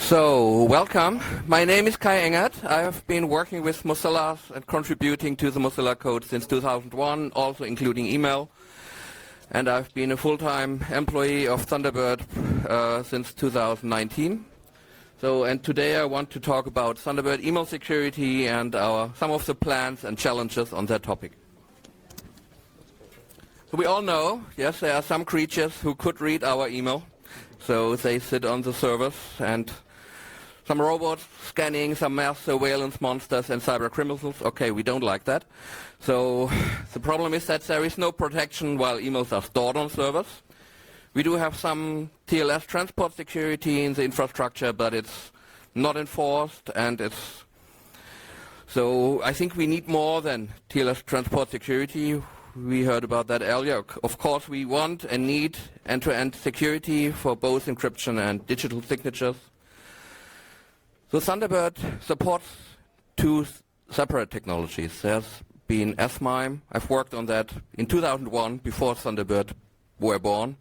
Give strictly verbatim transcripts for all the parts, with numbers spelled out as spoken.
So, welcome. My name is Kai Engert. I have been working with Mozilla and contributing to the Mozilla code since two thousand one, also including email. And I've been a full-time employee of Thunderbird uh, since two thousand nineteen. So, and today I want to talk about Thunderbird email security and our, some of the plans and challenges on that topic. So we all know, yes, there are some creatures who could read our email. So they sit on the servers, and some robots scanning, some mass surveillance monsters and cyber criminals. Okay, we don't like that. So the problem is that there is no protection while emails are stored on servers. We do have some T L S transport security in the infrastructure, but it's not enforced, and it's so I think we need more than T L S transport security. We heard about that earlier. Of course, we want and need end-to-end security for both encryption and digital signatures. So Thunderbird supports two separate technologies. There's been S MIME. I've worked on that in two thousand one, before Thunderbird were born.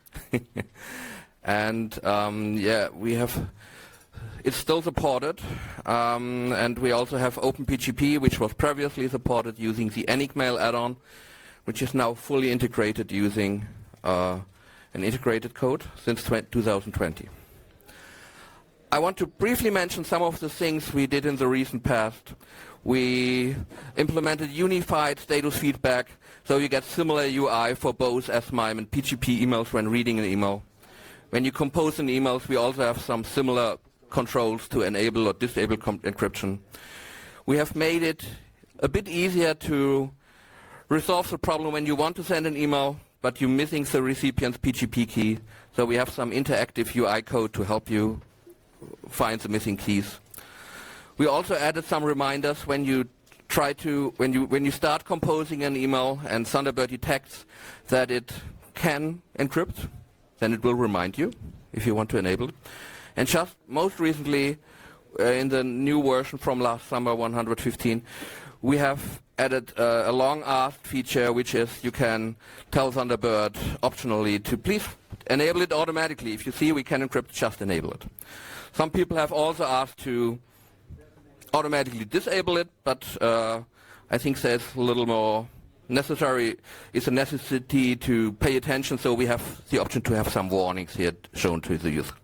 and um, yeah, we have, it's still supported. Um, and we also have OpenPGP, which was previously supported using the Enigmail add-on, which is now fully integrated using uh, an integrated code since two thousand twenty. I want to briefly mention some of the things we did in the recent past. We implemented unified status feedback, so you get similar U I for both S MIME and P G P emails when reading an email. When you compose an email, we also have some similar controls to enable or disable encryption. We have made it a bit easier to resolve the problem when you want to send an email, but you're missing the recipient's P G P key. So we have some interactive U I code to help you find the missing keys. We also added some reminders when you try to, when you when you start composing an email and Thunderbird detects that it can encrypt, then it will remind you if you want to enable it. And just most recently, uh, in the new version from last summer, one hundred fifteen, we have added uh, a long-asked feature, which is you can tell Thunderbird optionally to please enable it automatically. If you see we can encrypt, just enable it. Some people have also asked to automatically disable it, but uh, I think there's a little more necessary, it's a necessity to pay attention, so we have the option to have some warnings here shown to the user.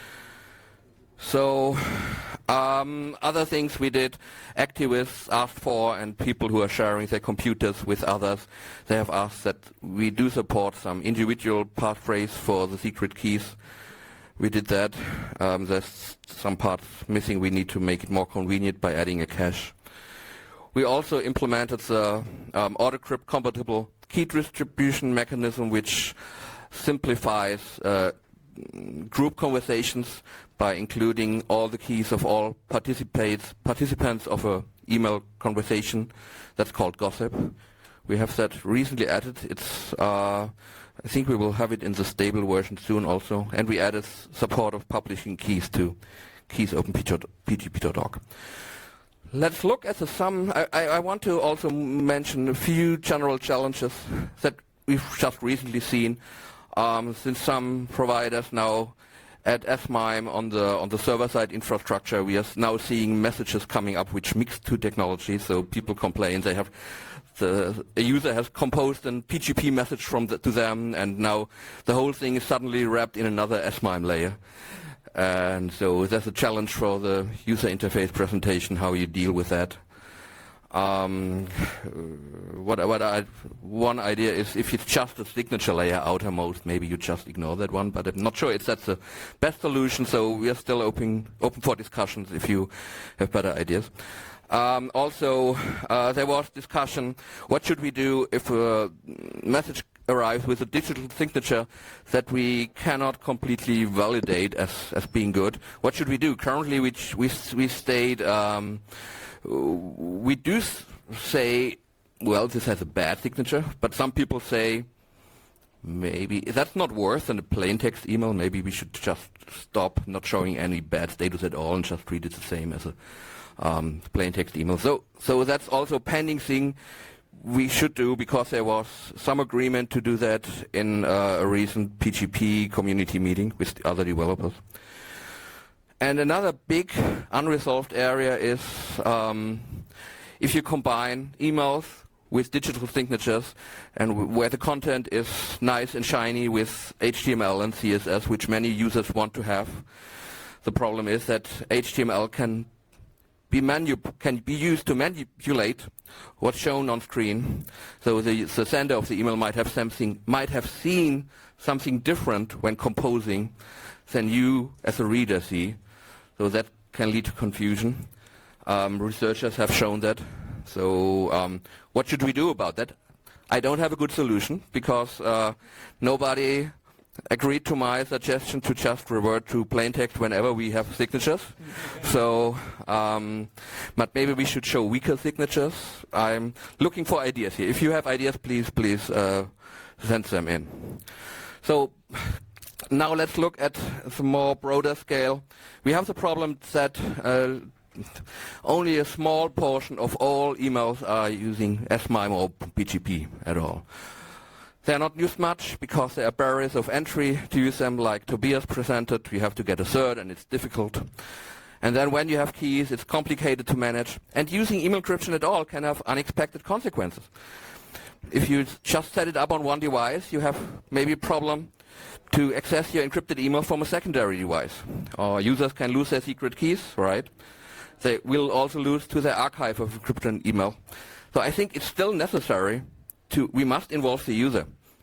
So um, other things we did, activists asked for, and people who are sharing their computers with others, they have asked that we do support some individual passphrase for the secret keys. We did that. Um, there's some parts missing. We need to make it more convenient by adding a cache. We also implemented the um, AutoCrypt compatible key distribution mechanism, which simplifies uh, group conversations by including all the keys of all participants participants of a email conversation. That's called Gossip. We have that recently added. It's uh, I think we will have it in the stable version soon also. And we added support of publishing keys to keys open P G P dot org. Let's look at the sum. I, I, I want to also mention a few general challenges that we've just recently seen. Um, since some providers now at S MIME on the on the server-side infrastructure, we are now seeing messages coming up which mix two technologies. So people complain they have the a user has composed a P G P message from the, to them, and now the whole thing is suddenly wrapped in another S MIME layer. And so there's a challenge for the user interface presentation how you deal with that. Um, what, what I, one idea is if it's just a signature layer outermost, maybe you just ignore that one, but I'm not sure if that's the best solution, so we are still open, open for discussions if you have better ideas. Um, also, uh, there was discussion, what should we do if a message arrives with a digital signature that we cannot completely validate as, as being good? What should we do? Currently, we, we, we stayed, um, we do say, well, this has a bad signature, but some people say, maybe that's not worse than a plain text email. Maybe we should just stop not showing any bad status at all and just treat it the same as a um, plain text email. So, so that's also a pending thing we should do, because there was some agreement to do that in uh, a recent P G P community meeting with the other developers. And another big unresolved area is um, if you combine emails with digital signatures and w where the content is nice and shiny with H T M L and C S S, which many users want to have. The problem is that H T M L can be, manu can be used to manipulate what's shown on screen. So the, the sender of the email might have something, might have seen something different when composing than you as a reader see. So that can lead to confusion. Um, researchers have shown that. So um, what should we do about that? I don't have a good solution because uh, nobody agreed to my suggestion to just revert to plain text whenever we have signatures. So, um, but maybe we should show weaker signatures. I'm looking for ideas here. If you have ideas, please, please uh, send them in. So now let's look at the more broader scale. We have the problem that uh, only a small portion of all emails are using S MIME or P G P at all. They are not used much because there are barriers of entry to use them, like Tobias presented. You have to get a cert and it's difficult. And then when you have keys, it's complicated to manage. And using email encryption at all can have unexpected consequences. If you just set it up on one device, you have maybe a problem to access your encrypted email from a secondary device. Or users can lose their secret keys, right? They will also lose to their archive of encrypted email. So I think it's still necessary to, we must involve the user.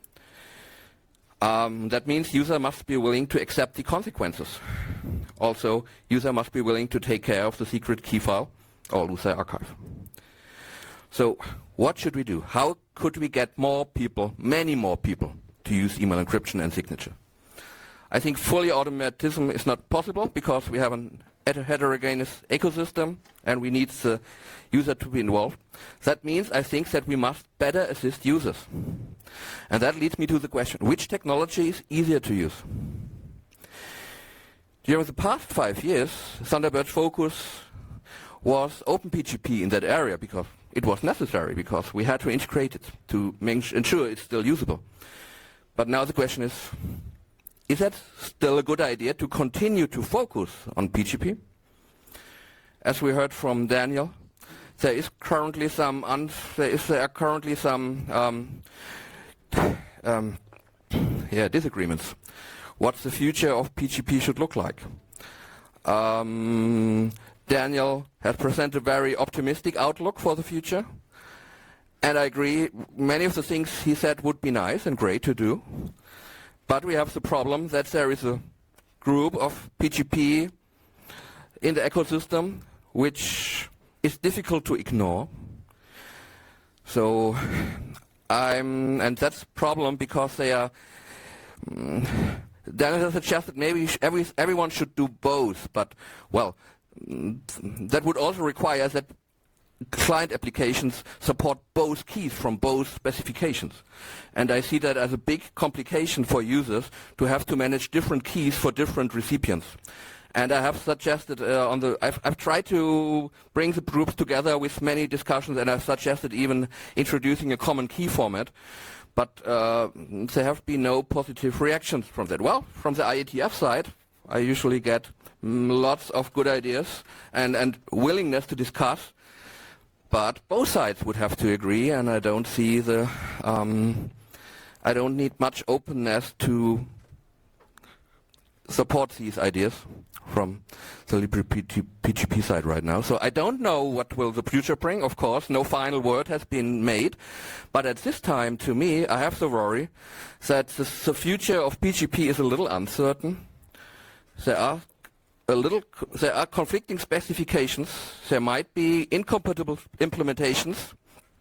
Um, that means user must be willing to accept the consequences. Also, user must be willing to take care of the secret key file or lose their archive. So what should we do? How could we get more people, many more people, to use email encryption and signature? I think fully automatism is not possible because we have an heterogeneous ecosystem and we need the user to be involved. That means I think that we must better assist users. And that leads me to the question, which technology is easier to use? During the past five years, Thunderbird's focus was OpenPGP in that area because it was necessary, because we had to integrate it to make ensure it's still usable. But now the question is, is that still a good idea to continue to focus on P G P? As we heard from Daniel, there is currently some un there is there are currently some um, um, yeah disagreements. What the future of P G P should look like. Um, Daniel has presented a very optimistic outlook for the future, and I agree. Many of the things he said would be nice and great to do. But we have the problem that there is a group of P G P in the ecosystem which is difficult to ignore. So I'm, and that's a problem because they are, um, Daniel suggested maybe every, everyone should do both, but well, that would also require that client applications support both keys from both specifications. And I see that as a big complication for users to have to manage different keys for different recipients. And I have suggested uh, on the, I've, I've tried to bring the groups together with many discussions, and I've suggested even introducing a common key format. But uh, there have been no positive reactions from that. Well, from the I E T F side, I usually get mm, lots of good ideas and, and willingness to discuss. But both sides would have to agree, and I don't see the, um, I don't need much openness to support these ideas from the LibrePGP side right now. So I don't know what will the future bring. Of course, no final word has been made. But at this time, to me, I have the worry that the, the future of P G P is a little uncertain. There are a little, there are conflicting specifications. There might be incompatible implementations.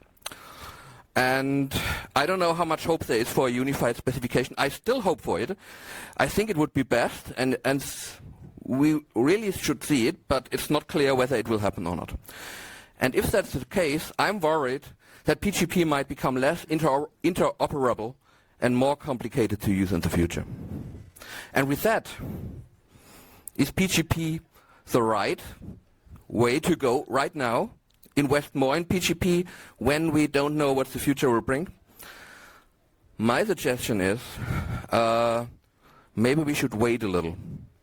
And I don't know how much hope there is for a unified specification. I still hope for it. I think it would be best, and, and we really should see it, but it's not clear whether it will happen or not. And if that's the case, I'm worried that P G P might become less inter interoperable and more complicated to use in the future. And with that, is P G P the right way to go right now? Invest more in P G P when we don't know what the future will bring? My suggestion is uh, maybe we should wait a little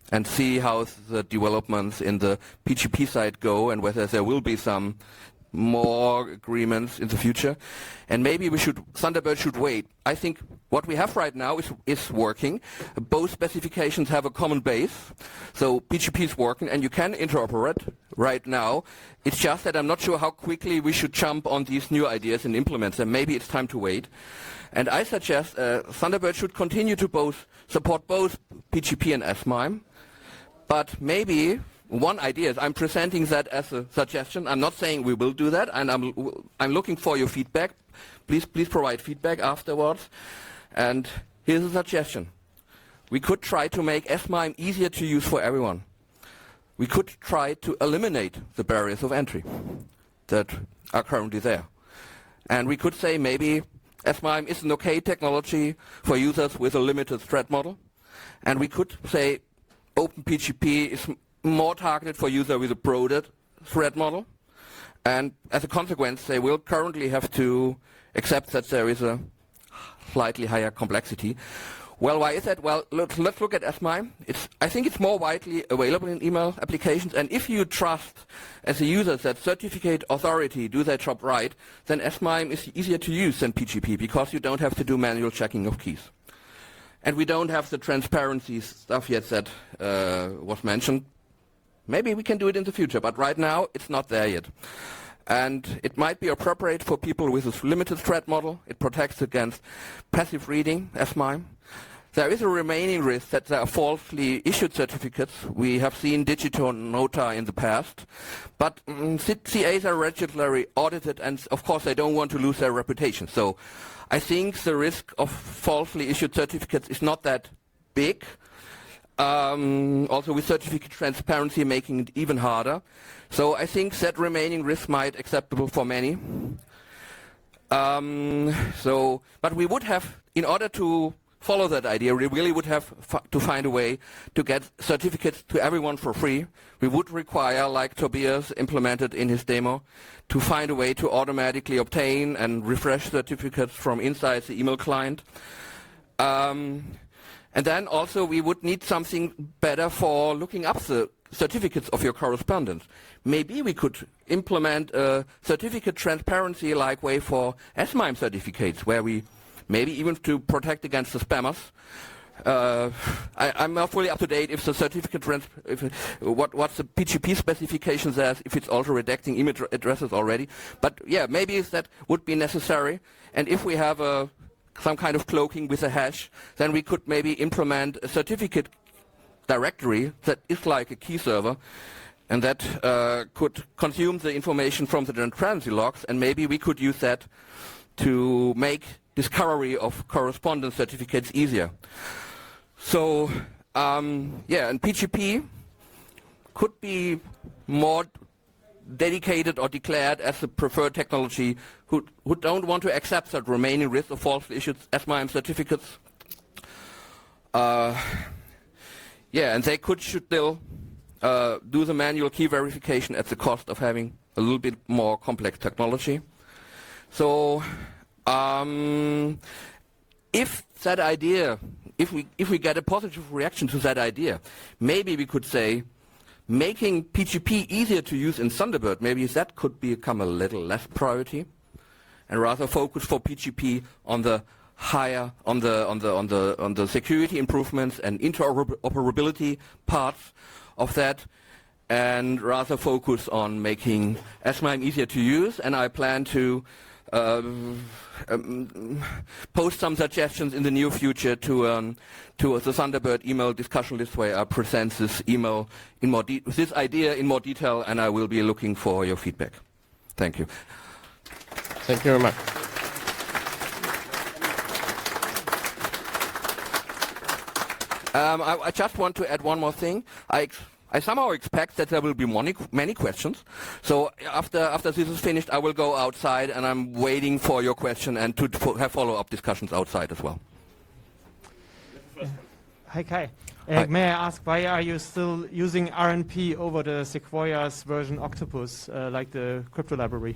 and see how the developments in the P G P side go and whether there will be some more agreements in the future. And maybe we should, Thunderbird should wait. I think what we have right now is, is working. Both specifications have a common base. So P G P is working and you can interoperate right now. It's just that I'm not sure how quickly we should jump on these new ideas and implement them. Maybe it's time to wait. And I suggest uh, Thunderbird should continue to both support both P G P and S MIME. But maybe one idea is, I'm presenting that as a suggestion. I'm not saying we will do that, and I'm, I'm looking for your feedback. Please, please provide feedback afterwards. And here's a suggestion. We could try to make S MIME easier to use for everyone. We could try to eliminate the barriers of entry that are currently there. And we could say maybe S MIME is an okay technology for users with a limited thread model. And we could say OpenPGP is more targeted for users with a broader thread model. And as a consequence, they will currently have to accept that there is a slightly higher complexity. Well, why is that? Well, let's, let's look at S MIME. It's, I think it's more widely available in email applications. And if you trust, as a user, that certificate authority do their job right, then S MIME is easier to use than P G P because you don't have to do manual checking of keys. And we don't have the transparency stuff yet that uh, was mentioned. Maybe we can do it in the future, but right now it's not there yet. And it might be appropriate for people with a limited thread model. It protects against passive reading, S MIME. There is a remaining risk that there are falsely issued certificates. We have seen Digito Nota in the past. But um, C As are regularly audited, and of course they don't want to lose their reputation. So I think the risk of falsely issued certificates is not that big. Um, also with certificate transparency making it even harder. So I think that remaining risk might be acceptable for many. Um, so, but we would have, in order to follow that idea, we really would have to find a way to get certificates to everyone for free. We would require, like Tobias implemented in his demo, to find a way to automatically obtain and refresh certificates from inside the email client. Um, And then also we would need something better for looking up the certificates of your correspondence. Maybe we could implement a certificate transparency-like way for S MIME certificates, where we maybe even to protect against the spammers. Uh, I, I'm not fully up to date if the certificate, trans if, what, what's the P G P specification says, if it's also redacting email addresses already. But yeah, maybe that would be necessary. And if we have a some kind of cloaking with a hash, then we could maybe implement a certificate directory that is like a key server, and that uh, could consume the information from the transparency logs, and maybe we could use that to make discovery of correspondence certificates easier. So, um, yeah, and P G P could be more dedicated or declared as the preferred technology who, who don't want to accept that remaining risk of falsely issued S MIME certificates. Uh, yeah, and they could should still uh, do the manual key verification at the cost of having a little bit more complex technology. So um, if that idea, if we, if we get a positive reaction to that idea, maybe we could say, making P G P easier to use in Thunderbird, maybe that could become a little less priority, and rather focus for P G P on the higher, on the on the on the on the security improvements and interoperability parts of that, and rather focus on making S MIME easier to use. And I plan to uh, um, post some suggestions in the near future to um, to the Thunderbird email discussion list, where I present this email in more de this idea in more detail, and I will be looking for your feedback. Thank you. Thank you very much. Um, I, I just want to add one more thing. I I somehow expect that there will be many, many questions. So after, after this is finished, I will go outside, and I'm waiting for your question and to fo have follow-up discussions outside as well. Hi, Kai. Uh, Hi. May I ask, why are you still using R N P over the Sequoia's version Octopus, uh, like the crypto library?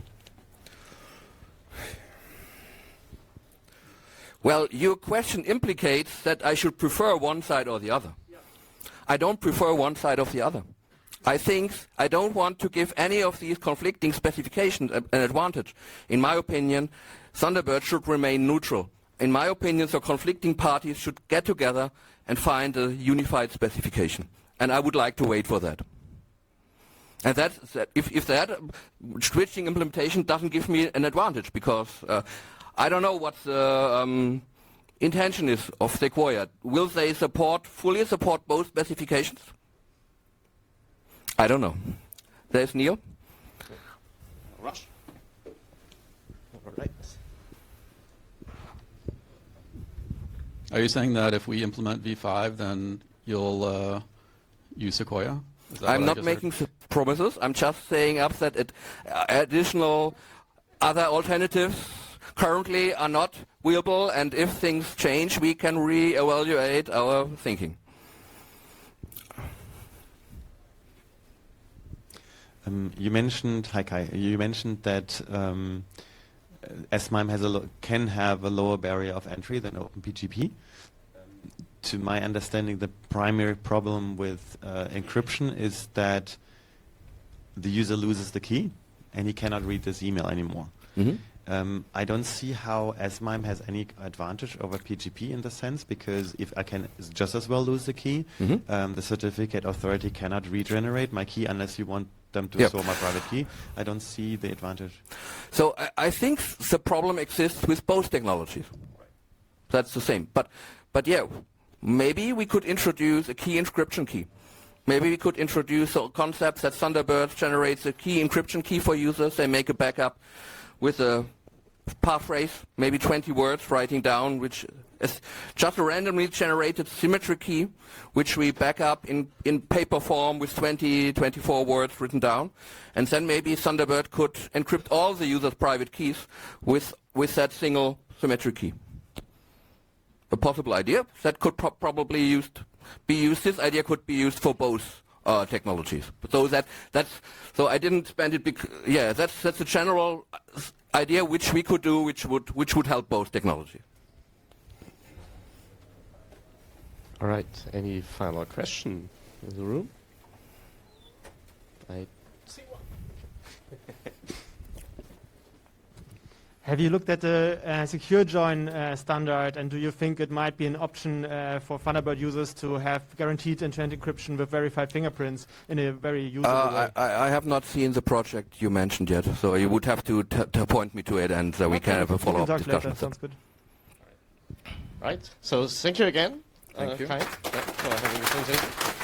Well, your question implicates that I should prefer one side or the other. I don't prefer one side of the other. I think I don't want to give any of these conflicting specifications a- an advantage. In my opinion, Thunderbird should remain neutral. In my opinion, the conflicting parties should get together and find a unified specification. And I would like to wait for that. And that, that if, if that uh, switching implementation doesn't give me an advantage, because uh, I don't know what the um, intention is of Sequoia. Will they support, fully support both specifications? I don't know. There's Neil. Rush. All right. Are you saying that if we implement V five, then you'll uh, use Sequoia? Is that I'm what I not just making heard? s- promises. I'm just saying up that it, uh, additional other alternatives currently are not viable, and if things change, we can re-evaluate our thinking. Um, you mentioned, hi Kai, you mentioned that um, S MIME has a lo- can have a lower barrier of entry than OpenPGP. Um, to my understanding, the primary problem with uh, encryption is that the user loses the key and he cannot read this email anymore. Mm-hmm. Um, I don't see how S MIME has any advantage over P G P in the sense, because if I can just as well lose the key, Mhm. um, the certificate authority cannot regenerate my key unless you want them to Yep. store my private key. I don't see the advantage. So I, I think the problem exists with both technologies. That's the same. But, but yeah, maybe we could introduce a key encryption key. Maybe we could introduce a concept that Thunderbird generates a key encryption key for users. They make a backup with a passphrase, maybe twenty words, writing down, which is just a randomly generated symmetry key, which we back up in, in paper form with twenty, twenty-four words written down. And then maybe Thunderbird could encrypt all the user's private keys with, with that single symmetry key. A possible idea that could pro- probably used, be used. This idea could be used for both uh, technologies. So that that's so I didn't spend it. Bec- yeah, that's that's a general idea which we could do, which would which would help both technologies. All right. Any final question in the room? I see one. Have you looked at the uh, secure join uh, standard, and do you think it might be an option uh, for Thunderbird users to have guaranteed end-to-end encryption with verified fingerprints in a very usable Uh, way? I, I I have not seen the project you mentioned yet, so you would have to t- to point me to it, and uh, we can have a We follow-up can talk discussion. later. Sounds good. Right. So thank you again. Thank uh, you. Kai, yeah, for having the presentation.